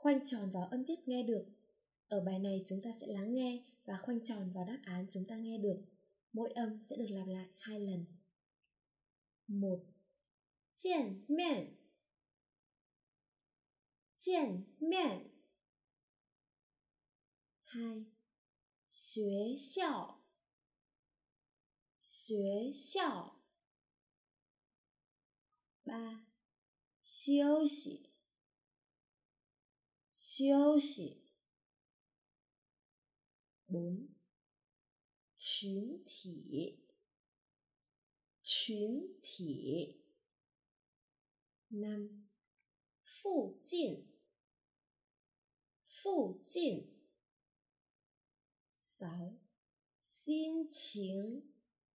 Khoanh tròn vào âm tiết nghe được. Ở bài này chúng ta sẽ lắng nghe và khoanh tròn vào đáp án chúng ta nghe được. Mỗi âm sẽ được lặp lại 2 lần. 1. 见面 见面 2. 学校 学校 3. 休息 休息 4. 群体 群体 5. 附近 附近 6. 心情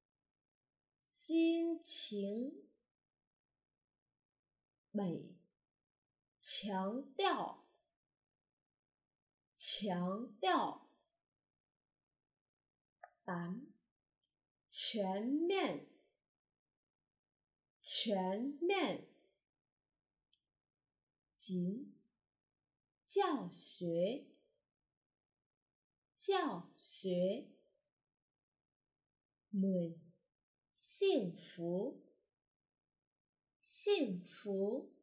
心情 7. 强调 强调 8. 全面 全面 9. 教学 教学 10. 幸福 幸福